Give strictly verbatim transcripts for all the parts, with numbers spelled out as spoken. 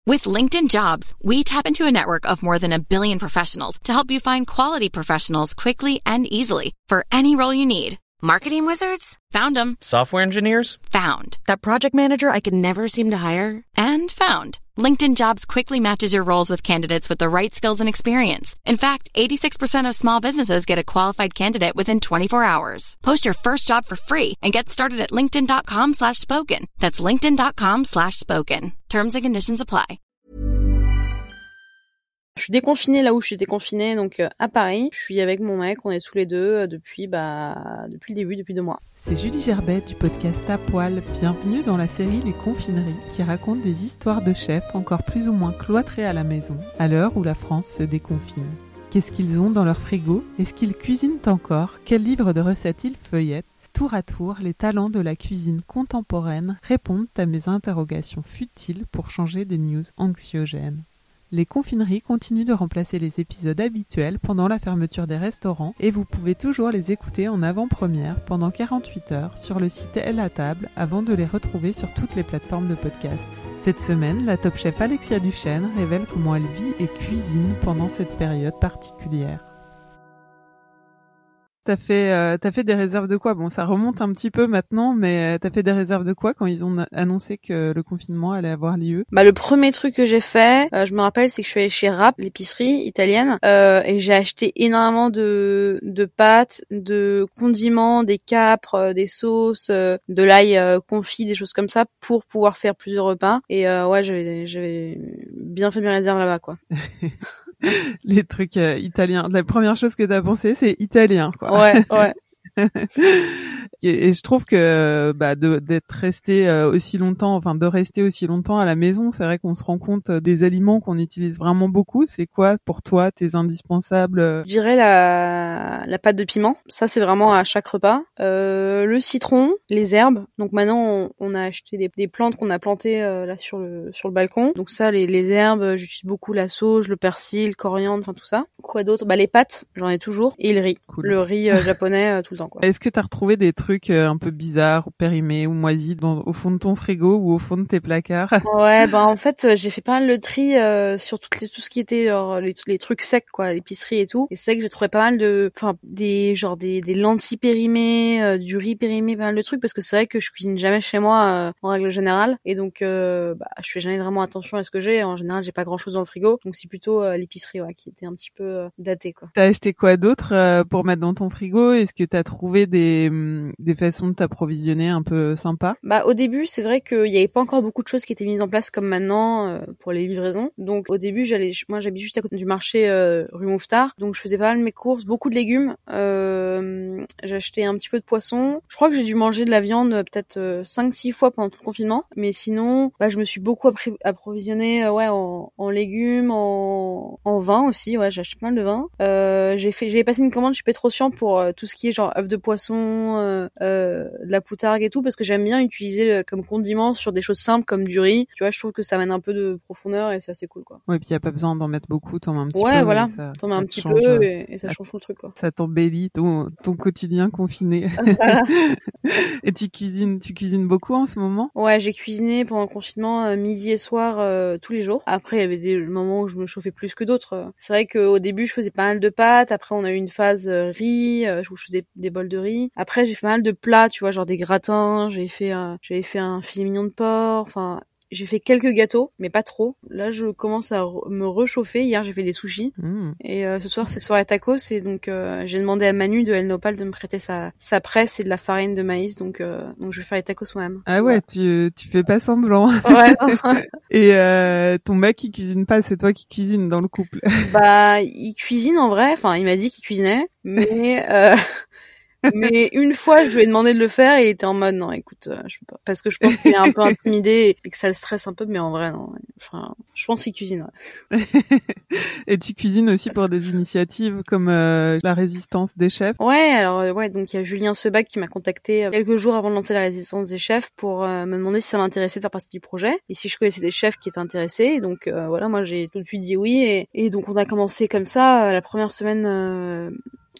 With LinkedIn Jobs, we tap into a network of more than a billion professionals to help you find quality professionals quickly and easily for any role you need. Marketing wizards? Found them. Software engineers? Found. That project manager I could never seem to hire? And found. LinkedIn Jobs quickly matches your roles with candidates with the right skills and experience. In fact, eighty-six percent of small businesses get a qualified candidate within twenty-four hours. Post your first job for free and get started at linkedin.com slash spoken. That's linkedin.com slash spoken. Terms and conditions apply. Je suis déconfinée là où j'étais confinée, donc euh, à Paris. Je suis avec mon mec, on est tous les deux euh, depuis bah depuis le début, depuis deux mois. C'est Julie Gerbet du podcast À Poil. Bienvenue dans la série Les Confineries qui raconte des histoires de chefs encore plus ou moins cloîtrés à la maison à l'heure où la France se déconfine. Qu'est-ce qu'ils ont dans leur frigo? Est-ce qu'ils cuisinent encore? Quels livres de recettes ils feuillettent? Tour à tour, les talents de la cuisine contemporaine répondent à mes interrogations futiles pour changer des news anxiogènes. Les confineries continuent de remplacer les épisodes habituels pendant la fermeture des restaurants et vous pouvez toujours les écouter en avant-première pendant quarante-huit heures sur le site Elle à table avant de les retrouver sur toutes les plateformes de podcast. Cette semaine, la top chef Alexia Duchesne révèle comment elle vit et cuisine pendant cette période particulière. T'as fait, euh, t'as fait des réserves de quoi? Bon, ça remonte un petit peu maintenant, mais euh, t'as fait des réserves de quoi quand ils ont annoncé que le confinement allait avoir lieu? Bah le premier truc que j'ai fait, euh, je me rappelle, c'est que je suis allée chez Rap, l'épicerie italienne, euh, et j'ai acheté énormément de de pâtes, de condiments, des capres, euh, des sauces, euh, de l'ail euh, confit, des choses comme ça, pour pouvoir faire plusieurs repas. Et euh, ouais, j'avais j'avais bien fait mes réserves là-bas, quoi. Les trucs euh, italiens. La première chose que t'as pensé, c'est italien, quoi. Ouais, ouais. et, et je trouve que bah de d'être resté euh, aussi longtemps, enfin de rester aussi longtemps à la maison, c'est vrai qu'on se rend compte euh, des aliments qu'on utilise vraiment beaucoup. C'est quoi pour toi tes indispensables? Je dirais la la pâte de piment. Ça c'est vraiment à chaque repas. Euh, le citron, les herbes. Donc maintenant on, on a acheté des, des plantes qu'on a plantées euh, là sur le sur le balcon. Donc ça les les herbes, j'utilise beaucoup la sauge, le persil, le coriandre, enfin tout ça. Quoi d'autre? Bah les pâtes, j'en ai toujours, et le riz. Cool. Le riz euh, japonais euh, tout le temps. Quoi. Est-ce que t'as retrouvé des trucs euh, un peu bizarres, ou périmés ou moisis dans, au fond de ton frigo ou au fond de tes placards? Ouais, bah en fait j'ai fait pas mal le tri euh, sur toutes les, tout ce qui était genre les, les trucs secs quoi, l'épicerie et tout. Et c'est vrai que j'ai trouvé pas mal de, enfin des genre des, des lentilles périmées, euh, du riz périmé, pas mal de trucs parce que c'est vrai que je cuisine jamais chez moi euh, en règle générale et donc euh, bah je fais jamais vraiment attention à ce que j'ai. En général j'ai pas grand chose dans le frigo, donc c'est plutôt euh, l'épicerie ouais qui était un petit peu euh, datée quoi. T'as acheté quoi d'autre euh, pour mettre dans ton frigo? Est-ce que t'as trouvé des des façons de t'approvisionner un peu sympa? Bah au début c'est vrai qu'il y avait pas encore beaucoup de choses qui étaient mises en place comme maintenant euh, pour les livraisons. Donc au début j'allais, moi j'habite juste à côté du marché euh, rue Mouffetard, donc je faisais pas mal mes courses, beaucoup de légumes. Euh, j'ai acheté un petit peu de poisson. Je crois que j'ai dû manger de la viande euh, peut-être euh, cinq six fois pendant tout le confinement. Mais sinon, bah je me suis beaucoup appri- approvisionnée euh, ouais en, en légumes, en, en vin aussi. Ouais j'ai acheté pas mal de vin. Euh, j'ai fait, j'ai passé une commande chez Petrosian pour euh, tout ce qui est genre œufs de poisson, euh, euh, de la poutargue et tout, parce que j'aime bien utiliser euh, comme condiment sur des choses simples comme du riz. Tu vois, je trouve que ça amène un peu de profondeur et c'est assez cool, quoi. Ouais, puis y a pas besoin d'en mettre beaucoup, t'en mets un petit ouais, peu. Ouais, voilà, ça, t'en mets ça un petit change, peu et, et ça ça, change tout le truc, quoi. Ça t'embellit ton, ton quotidien confiné. Voilà. Et tu cuisines, tu cuisines beaucoup en ce moment? Ouais, j'ai cuisiné pendant le confinement euh, midi et soir euh, tous les jours. Après, il y avait des moments où je me chauffais plus que d'autres. C'est vrai qu'au début, je faisais pas mal de pâtes. Après, on a eu une phase euh, riz, euh, où je faisais des bols de riz. Après, j'ai fait pas mal de plats, tu vois, genre des gratins. J'ai fait, euh, j'avais fait un filet mignon de porc. Enfin, j'ai fait quelques gâteaux, mais pas trop. Là, je commence à re- me réchauffer. Hier, j'ai fait des sushis. Mmh. Et euh, ce soir, c'est soirée tacos. Et donc, euh, j'ai demandé à Manu de El Nopal de me prêter sa, sa presse et de la farine de maïs. Donc, euh, donc je vais faire les tacos moi-même. Ah ouais, ouais. tu tu fais pas semblant. Ouais. Et euh, ton mec, il cuisine pas, c'est toi qui cuisines dans le couple. Bah, il cuisine en vrai. Enfin, il m'a dit qu'il cuisinait, mais... Euh... Mais une fois, je lui ai demandé de le faire et il était en mode non, écoute, euh, je peux pas, parce que je pense qu'il est un peu intimidé et que ça le stresse un peu, mais en vrai non. Enfin, je pense qu'il cuisine. Ouais. Et tu cuisines aussi pour des initiatives comme euh, la Résistance des chefs. Ouais, alors euh, ouais, donc il y a Julien Sebac qui m'a contacté quelques jours avant de lancer la Résistance des chefs pour euh, me demander si ça m'intéressait de faire partie du projet et si je connaissais des chefs qui étaient intéressés. Et donc euh, voilà, moi j'ai tout de suite dit oui et, et donc on a commencé comme ça. La première semaine. Euh,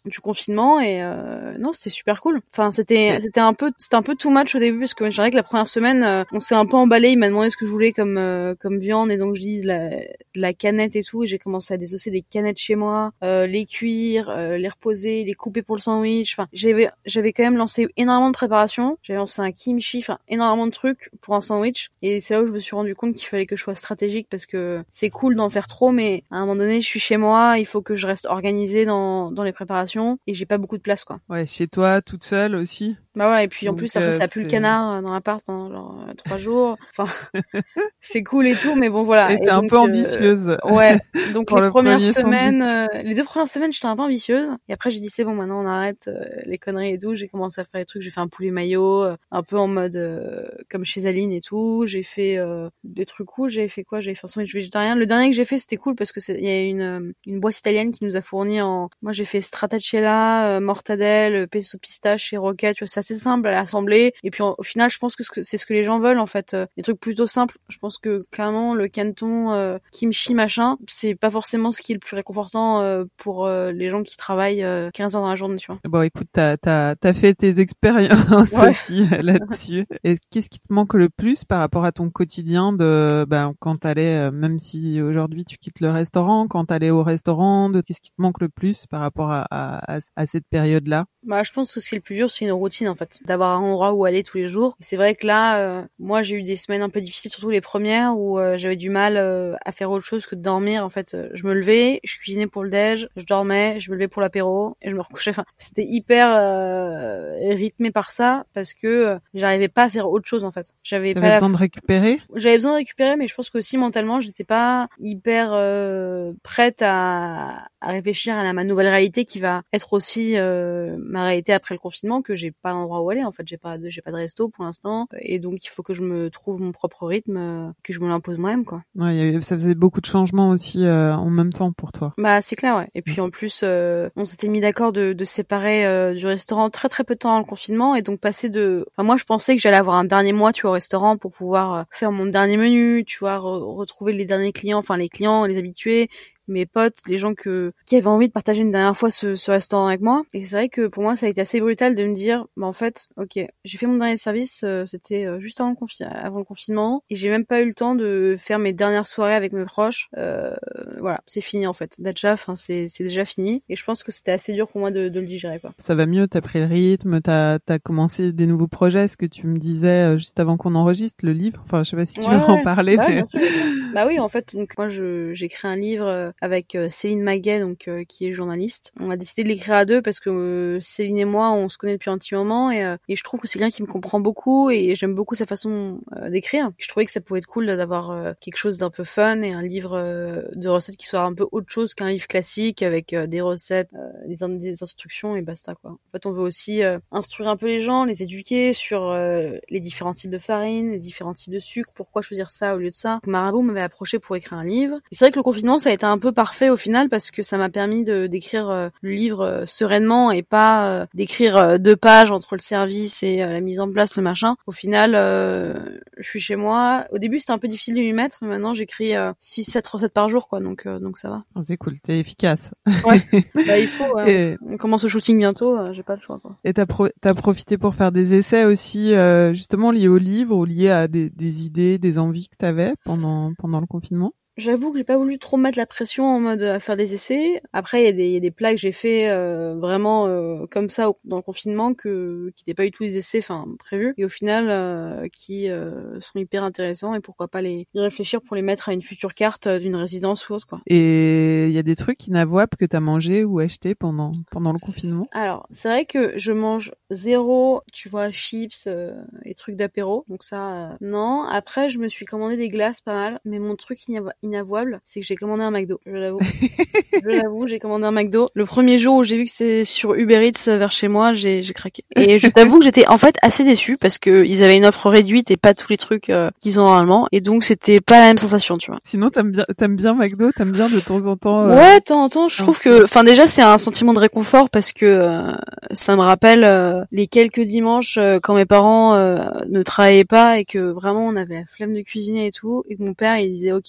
du confinement et euh, non, c'était super cool. Enfin, c'était ouais. c'était un peu c'était un peu too much au début parce que je dirais que la première semaine, euh, on s'est un peu emballé. Il m'a demandé ce que je voulais comme euh, comme viande et donc je dis de la, de la canette et tout. Et j'ai commencé à désosser des canettes chez moi, euh, les cuire, euh, les reposer, les couper pour le sandwich. Enfin, j'avais j'avais quand même lancé énormément de préparation. J'avais lancé un kimchi, enfin énormément de trucs pour un sandwich. Et c'est là où je me suis rendu compte qu'il fallait que je sois stratégique parce que c'est cool d'en faire trop, mais à un moment donné, je suis chez moi, il faut que je reste organisée dans dans les préparations et j'ai pas beaucoup de place, quoi. Ouais, chez toi, toute seule aussi. Bah ouais, et puis en Donc, plus après euh, ça pue c'est... le canard dans l'appart pendant genre euh, trois jours. Enfin, c'est cool et tout, mais bon voilà. Et t'es et un donc, peu ambitieuse. Euh, ouais. Donc les premières semaines, euh, les deux premières semaines, j'étais un peu ambitieuse. Et après j'ai dit c'est bon, maintenant on arrête euh, les conneries et tout. J'ai commencé à faire des trucs. J'ai fait un poulet mayo, euh, un peu en mode euh, comme chez Aline et tout. J'ai fait euh, des trucs cool. J'ai fait quoi J'ai fait un sandwich végétarien. Le dernier que j'ai fait c'était cool parce que il y a une une boîte italienne qui nous a fourni en. Moi j'ai fait stracciatella, euh, mortadelle, pesto de pistache et roquette. Tu vois, c'est assez simple à assembler. Et puis au final, je pense que c'est ce que les gens veulent en fait, des trucs plutôt simples. Je pense que clairement le canton euh, kimchi machin, c'est pas forcément ce qui est le plus réconfortant euh, pour euh, les gens qui travaillent euh, quinze heures dans la journée, tu vois. Bon, écoute, t'as t'as t'as fait tes expériences ouais. aussi là-dessus. Et qu'est-ce qui te manque le plus par rapport à ton quotidien de ben quand t'allais, même si aujourd'hui tu quittes le restaurant, quand t'allais au restaurant, de qu'est-ce qui te manque le plus par rapport à à, à cette période-là? Bah, je pense que ce qui est le plus dur, c'est une routine, en fait. D'avoir un endroit où aller tous les jours. Et c'est vrai que là, euh, moi, j'ai eu des semaines un peu difficiles, surtout les premières, où euh, j'avais du mal euh, à faire autre chose que de dormir. En fait, je me levais, je cuisinais pour le déj, je dormais, je me levais pour l'apéro, et je me recouchais. Enfin, c'était hyper euh, rythmé par ça, parce que euh, j'arrivais pas à faire autre chose, en fait. J'avais T'avais pas besoin la... de récupérer? J'avais besoin de récupérer, mais je pense qu'aussi, mentalement, j'étais pas hyper euh, prête à, à réfléchir à la, ma nouvelle réalité qui va être aussi euh, ma réalité après le confinement, que j'ai pas d'endroit où aller. En fait, j'ai pas de, j'ai pas de resto pour l'instant, et donc il faut que je me trouve mon propre rythme, euh, que je me l'impose moi-même, quoi. Ouais, y avait, ça faisait beaucoup de changements aussi euh, en même temps pour toi. Bah c'est clair, ouais. Et puis en plus, euh, on s'était mis d'accord de, de séparer euh, du restaurant très très peu de temps dans le confinement, et donc passer de. Enfin moi, je pensais que j'allais avoir un dernier mois, tu vois, au restaurant pour pouvoir euh, faire mon dernier menu, tu vois, re- retrouver les derniers clients, enfin les clients, les habitués. Mes potes, les gens que qui avaient envie de partager une dernière fois ce, ce restaurant avec moi. Et c'est vrai que pour moi, ça a été assez brutal de me dire, bah en fait, ok, j'ai fait mon dernier service, euh, c'était euh, juste avant le, confi- avant le confinement, et j'ai même pas eu le temps de faire mes dernières soirées avec mes proches. Euh, voilà, c'est fini en fait. Déjà, enfin c'est c'est déjà fini. Et je pense que c'était assez dur pour moi de, de le digérer, quoi. Ça va mieux, t'as pris le rythme, t'as t'as commencé des nouveaux projets, ce que tu me disais euh, juste avant qu'on enregistre le livre. Enfin, je sais pas si tu ouais, veux ouais. en parler. Bah, mais... bien sûr, bien sûr. Bah oui, en fait, donc moi je j'ai écrit un livre euh, avec euh, Céline Maguet, donc euh, qui est journaliste. On a décidé de l'écrire à deux parce que euh, Céline et moi, on se connaît depuis un petit moment, et, euh, et je trouve que c'est quelqu'un qui me comprend beaucoup et j'aime beaucoup sa façon euh, d'écrire. Je trouvais que ça pouvait être cool d'avoir euh, quelque chose d'un peu fun et un livre euh, de recettes qui soit un peu autre chose qu'un livre classique avec euh, des recettes, euh, des, in- des instructions et basta, quoi. En fait, on veut aussi euh, instruire un peu les gens, les éduquer sur euh, les différents types de farine, les différents types de sucre, pourquoi choisir ça au lieu de ça. Donc, Marabout m'avait approché pour écrire un livre. Et c'est vrai que le confinement, ça a été un peu parfait au final parce que ça m'a permis de d'écrire euh, le livre euh, sereinement et pas euh, d'écrire euh, deux pages entre le service et euh, la mise en place, le machin. Au final, euh, je suis chez moi. Au début, c'était un peu difficile de m'y mettre, mais maintenant j'écris euh, six sept recettes par jour, quoi. Donc euh, donc ça va. Oh, c'est cool, t'es efficace. Ouais. Bah il faut. Ouais. Et... On commence le shooting bientôt. Euh, j'ai pas le choix, quoi. Et t'as pro- t'as profité pour faire des essais aussi, euh, justement liés au livre ou liés à des, des idées, des envies que t'avais pendant pendant le confinement? J'avoue que j'ai pas voulu trop mettre la pression en mode à faire des essais. Après, il y a des, il y a des plats que j'ai fait euh, vraiment euh, comme ça au, dans le confinement que qui n'étaient pas du tout des essais, enfin prévus, et au final euh, qui euh, sont hyper intéressants et pourquoi pas les y réfléchir pour les mettre à une future carte d'une résidence ou autre, quoi. Et il y a des trucs inavouables que t'as mangé ou acheté pendant pendant le confinement? Alors, c'est vrai que je mange zéro, tu vois, chips euh, et trucs d'apéro, donc ça euh, non. Après, je me suis commandé des glaces pas mal, mais mon truc inava- inavouable, c'est que j'ai commandé un McDo, je l'avoue. Je l'avoue, j'ai commandé un McDo. Le premier jour où j'ai vu que c'est sur Uber Eats vers chez moi, j'ai j'ai craqué. Et je t'avoue que j'étais en fait assez déçue parce que ils avaient une offre réduite et pas tous les trucs euh, qu'ils ont normalement, et donc c'était pas la même sensation, tu vois. Sinon, t'aimes bien t'aimes bien McDo, t'aimes bien de temps en temps. Euh... Ouais, de temps en temps, je trouve que, enfin déjà c'est un sentiment de réconfort parce que euh, ça me rappelle euh, les quelques dimanches euh, quand mes parents euh, ne travaillaient pas et que vraiment on avait la flemme de cuisiner et tout, et que mon père il disait ok, je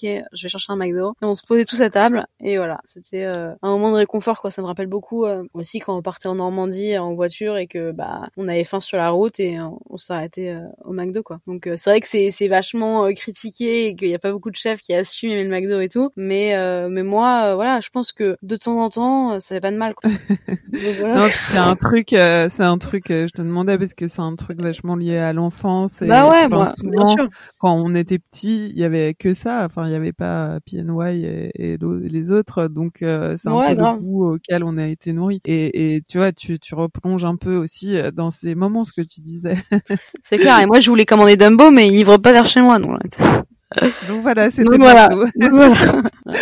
je vais chercher un McDo. Et on se posait tous à table. Et voilà, c'était euh, un moment de réconfort, quoi. Ça me rappelle beaucoup euh, aussi quand on partait en Normandie en voiture et que bah on avait faim sur la route et on, on s'arrêtait euh, au McDo, quoi. Donc euh, c'est vrai que c'est c'est vachement euh, critiqué et qu'il y a pas beaucoup de chefs qui assument aimer le McDo et tout. Mais euh, mais moi, euh, voilà, je pense que de temps en temps, euh, ça fait pas de mal, quoi. Donc, voilà. Non, puis c'est un truc, euh, c'est un truc. Euh, je te demandais parce que c'est un truc vachement lié à l'enfance. Et, bah ouais, enfin, moi, souvent, bien sûr. quand on était petit, il y avait que ça. Enfin, il y avait pas P N Y et, et les autres. Donc euh, c'est un Ouais, peu grave. le goût auquel on a été nourri. Et, et tu vois, tu tu replonges un peu aussi dans ces moments, ce que tu disais. C'est clair. Et moi, je voulais commander Dumbo, mais il livre pas vers chez moi, donc. Donc voilà, c'était donc voilà. McDo. Donc voilà.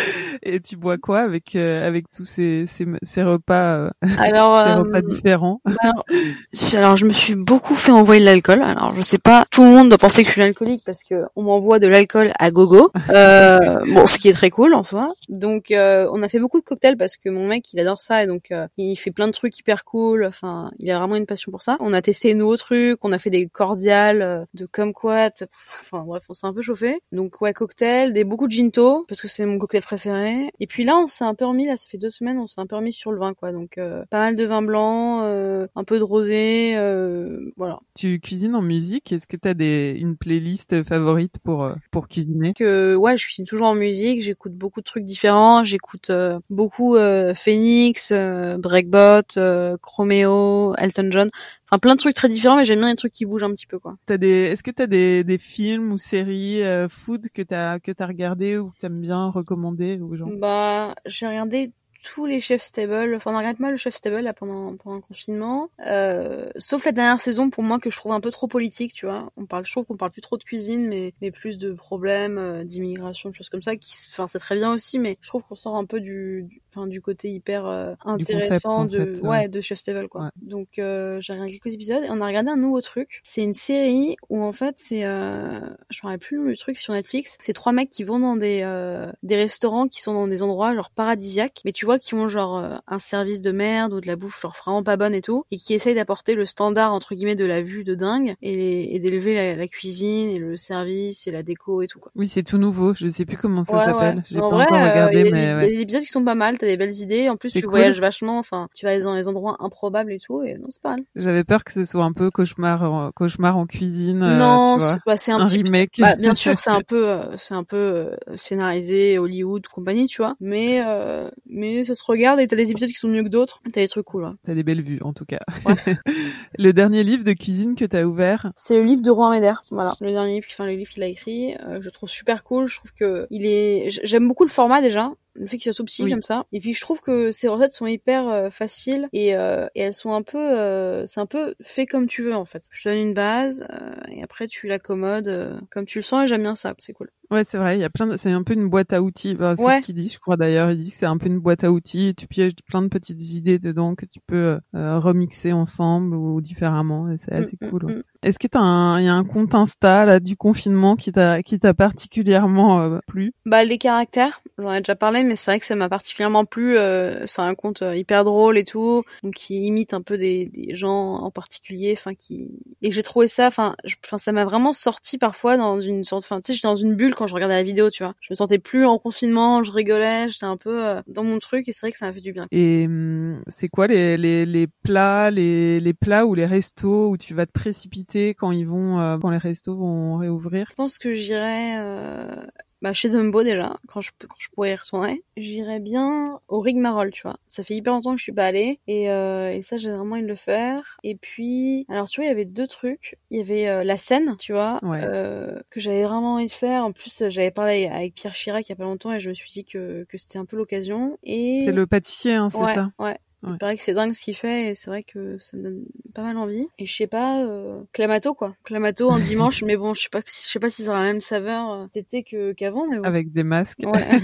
Et tu bois quoi avec euh, avec tous ces ces, ces repas euh, alors ces euh, repas différents? alors, alors je me suis beaucoup fait envoyer de l'alcool. Alors je sais pas, tout le monde doit penser que je suis alcoolique parce que on m'envoie de l'alcool à gogo. Euh, bon, ce qui est très cool en soi. Donc euh, on a fait beaucoup de cocktails parce que mon mec il adore ça et donc euh, il fait plein de trucs hyper cool. Enfin, il a vraiment une passion pour ça. On a testé de nouveaux trucs, on a fait des cordiales euh, de kumquat. Enfin bref, on s'est un peu chauffé. Donc ouais, cocktail, des beaucoup de ginto parce que c'est mon cocktail préféré. Et puis là, on s'est un peu remis, là, ça fait deux semaines, on s'est un peu remis sur le vin, quoi. Donc euh, pas mal de vin blanc, euh, un peu de rosé, euh, voilà. Tu cuisines en musique? Est-ce que t'as des une playlist favorite pour euh, pour cuisiner? Que ouais, je cuisine toujours en musique. J'écoute beaucoup de trucs différents. J'écoute euh, beaucoup euh, Phoenix, euh, Breakbot, euh, Chromeo, Elton John. Enfin, plein de trucs très différents, mais j'aime bien les trucs qui bougent un petit peu, quoi. T'as des, est-ce que t'as des, des films ou séries euh, food que t'as, que t'as regardé ou que t'aimes bien recommander aux gens? Bah, j'ai regardé tous les Chef's Table, enfin on regarde mal le Chef's Table là pendant pendant le confinement, euh, sauf la dernière saison pour moi que je trouve un peu trop politique, tu vois. On parle, je trouve qu'on parle plus trop de cuisine, mais mais plus de problèmes euh, d'immigration, de choses comme ça. Qui, enfin c'est très bien aussi, mais je trouve qu'on sort un peu du, du, enfin du côté hyper euh, intéressant concept, de, fait, ouais, ouais, de Chef's Table, quoi. Ouais. Donc euh, j'ai regardé quelques épisodes et on a regardé un nouveau truc. C'est une série où en fait c'est, euh, je me rappelle plus le truc sur Netflix. C'est trois mecs qui vont dans des euh, des restaurants qui sont dans des endroits genre paradisiaques, mais tu vois qui ont genre euh, un service de merde ou de la bouffe genre vraiment pas bonne et tout, et qui essayent d'apporter le standard entre guillemets de la vue de dingue et, et d'élever la, la cuisine et le service et la déco et tout, quoi. Oui, c'est tout nouveau. Je sais plus comment ça ouais, s'appelle. Ouais. J'ai en pas vrai, encore regardé, euh, y a mais des, ouais. y a des épisodes qui sont pas mal. T'as des belles idées. En plus, c'est tu cool. voyages vachement. Enfin, tu vas dans les endroits improbables et tout. Et non, c'est pas mal. J'avais peur que ce soit un peu cauchemar, en, cauchemar en cuisine. Non, euh, tu vois, c'est, bah, c'est un, un petit remake. Bah, bien sûr, c'est un peu, euh, c'est un peu euh, scénarisé, Hollywood, compagnie, tu vois. Mais, euh, mais ça se regarde et t'as des épisodes qui sont mieux que d'autres. T'as des trucs cool. Hein. T'as des belles vues, en tout cas. Ouais. Le dernier livre de cuisine que t'as ouvert? C'est le livre de Rohan Meder. Voilà, le dernier livre, enfin le livre qu'il a écrit. Euh, je trouve super cool. Je trouve que il est, j'aime beaucoup le format déjà. Le fait qu'il soit tout petit oui. comme ça. Et puis je trouve que ces recettes sont hyper euh, faciles et, euh, et elles sont un peu, euh, c'est un peu fait comme tu veux en fait. Je te donne une base euh, et après tu l'accommodes euh, comme tu le sens et j'aime bien ça, c'est cool. Ouais, c'est vrai, il y a plein de... c'est un peu une boîte à outils. Bah, c'est ouais. ce qu'il dit, je crois d'ailleurs. Il dit que c'est un peu une boîte à outils. Et tu pièges plein de petites idées dedans que tu peux euh, remixer ensemble ou différemment. Et c'est assez mmh, cool. Mmh. Ouais. Est-ce que t'as un, il y a un compte Insta là du confinement qui t'a, qui t'a particulièrement euh, plu? Bah les caractères, j'en ai déjà parlé, mais c'est vrai que ça m'a particulièrement plu. Euh, c'est un compte hyper drôle et tout, donc qui imite un peu des, des gens en particulier, enfin qui. Et j'ai trouvé ça, enfin, enfin ça m'a vraiment sorti parfois dans une sorte, enfin tu sais, j'étais dans une bulle quand je regardais la vidéo, tu vois. Je me sentais plus en confinement, je rigolais, j'étais un peu euh, dans mon truc et c'est vrai que ça m'a fait du bien. Et hum, c'est quoi les les les plats, les les plats ou les restos où tu vas te précipiter quand ils vont, euh, quand les restos vont réouvrir? Je pense que j'irais euh, bah chez Dumbo déjà, quand je quand je pourrais y retourner. J'irais bien au Rigmarole, tu vois. Ça fait hyper longtemps que je suis pas allée et euh, et ça j'ai vraiment envie de le faire. Et puis alors tu vois, il y avait deux trucs. Il y avait euh, la Seine, tu vois, ouais. euh, que j'avais vraiment envie de faire. En plus, j'avais parlé avec Pierre Chirac il y a pas longtemps et je me suis dit que que c'était un peu l'occasion. Et c'est le pâtissier, hein, c'est ouais, ça. Ouais. Il Ouais. paraît que c'est dingue ce qu'il fait et c'est vrai que ça me donne pas mal envie. Et je sais pas, euh, Clamato quoi. Clamato un dimanche, mais bon, je sais pas, je sais pas si ça aura la même saveur euh, d'été que qu'avant, mais bon. Avec des masques. Ouais.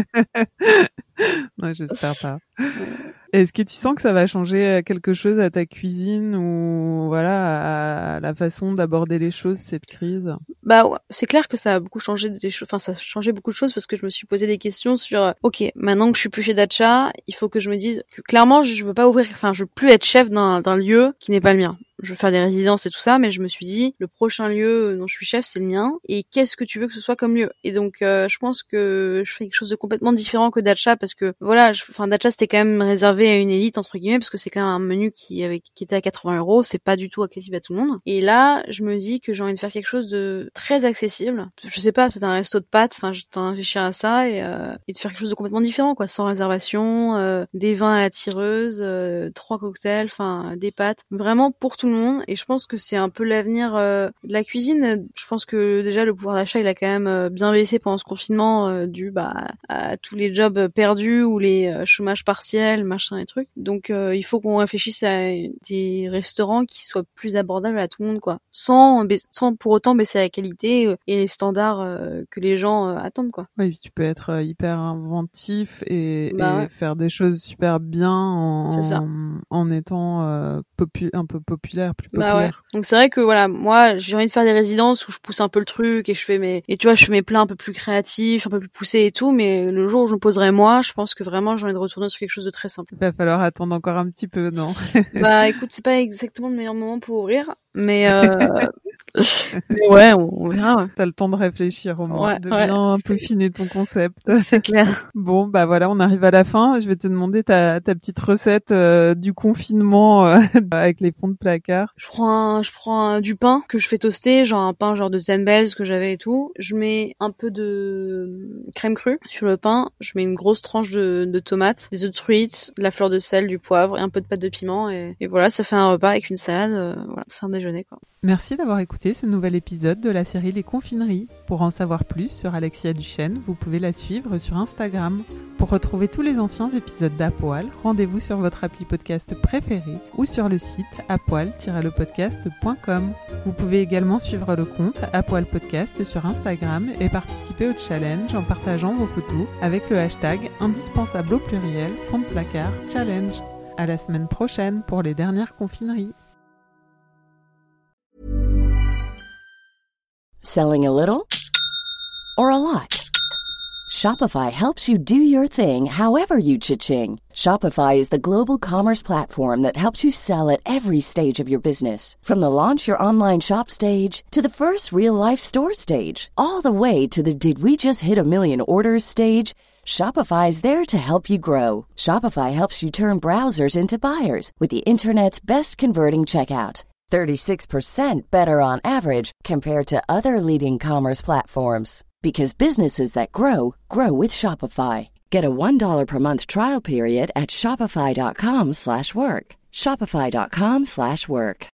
Non, j'espère pas. Ouais. Est-ce que tu sens que ça va changer quelque chose à ta cuisine ou voilà à la façon d'aborder les choses cette crise? Bah ouais, c'est clair que ça a beaucoup changé des choses. Enfin, ça a changé beaucoup de choses parce que je me suis posé des questions sur. Ok, maintenant que je suis plus chez Dacha, il faut que je me dise que clairement je veux pas ouvrir. Enfin, je veux plus être chef d'un d'un lieu qui n'est pas le mien. je veux faire des résidences et tout ça, mais je me suis dit, le prochain lieu dont je suis chef, c'est le mien. Et qu'est-ce que tu veux que ce soit comme lieu? Et donc, euh, je pense que je ferai quelque chose de complètement différent que Dacha, parce que voilà, je, enfin Dacha c'était quand même réservé à une élite entre guillemets, parce que c'est quand même un menu qui avait qui était à quatre-vingts euros, c'est pas du tout accessible à tout le monde. Et là, je me dis que j'ai envie de faire quelque chose de très accessible. Je sais pas, peut-être un resto de pâtes. Enfin, je t'en réfléchir à ça et, euh, et de faire quelque chose de complètement différent, quoi, sans réservation, euh, des vins à la tireuse, euh, trois cocktails, enfin des pâtes, vraiment pour tout le monde. Et je pense que c'est un peu l'avenir euh, de la cuisine. Je pense que déjà le pouvoir d'achat il a quand même euh, bien baissé pendant ce confinement euh, dû bah à tous les jobs perdus ou les euh, chômages partiels, machin et trucs. Donc euh, il faut qu'on réfléchisse à des restaurants qui soient plus abordables à tout le monde, quoi, sans sans pour autant baisser la qualité et les standards euh, que les gens euh, attendent, quoi. Oui, tu peux être euh, hyper inventif et, bah, et ouais. faire des choses super bien en en, en étant euh, popu- un peu populaire, plus populaire. Bah ouais. Donc c'est vrai que voilà, moi j'ai envie de faire des résidences où je pousse un peu le truc et je fais mes et tu vois, je fais mes plats un peu plus créatifs, un peu plus poussés et tout, mais le jour où je me poserai moi, je pense que vraiment j'ai envie de retourner sur quelque chose de très simple. Il va falloir attendre encore un petit peu, non? Bah écoute, c'est pas exactement le meilleur moment pour ouvrir, mais euh mais ouais, on, on verra. Ouais. T'as le temps de réfléchir au moins, ouais, de ouais, bien c'est... peaufiner ton concept. C'est clair. Bon, bah voilà, on arrive à la fin. Je vais te demander ta, ta petite recette euh, du confinement euh, avec les fonds de placard. Je prends un, je prends un, du pain que je fais toaster, genre un pain genre de Ten Bells que j'avais et tout. Je mets un peu de crème crue sur le pain. Je mets une grosse tranche de, de tomates, des œufs de truite, de la fleur de sel, du poivre et un peu de pâte de piment. Et, et voilà, ça fait un repas avec une salade. Euh, voilà, c'est un déjeuner, quoi. Merci d'avoir écouté ce nouvel épisode de la série Les Confineries. Pour en savoir plus sur Alexia Duchesne, vous pouvez la suivre sur Instagram. Pour retrouver tous les anciens épisodes d'À Poil, rendez-vous sur votre appli podcast préféré ou sur le site à poil tiret le podcast point com. Vous pouvez également suivre le compte À Poil Podcast sur Instagram et participer au challenge en partageant vos photos avec le hashtag indispensable au pluriel fond de placard challenge. À la semaine prochaine pour les dernières confineries. Selling a little or a lot? Shopify helps you do your thing however you cha-ching. Shopify is the global commerce platform that helps you sell at every stage of your business. From the launch your online shop stage to the first real-life store stage, all the way to the did we just hit a million orders stage. Shopify is there to help you grow. Shopify helps you turn browsers into buyers with the internet's best converting checkout. thirty-six percent better on average compared to other leading commerce platforms. Because businesses that grow, grow with Shopify. Get a one dollar per month trial period at shopify.com slash work. Shopify.com slash work.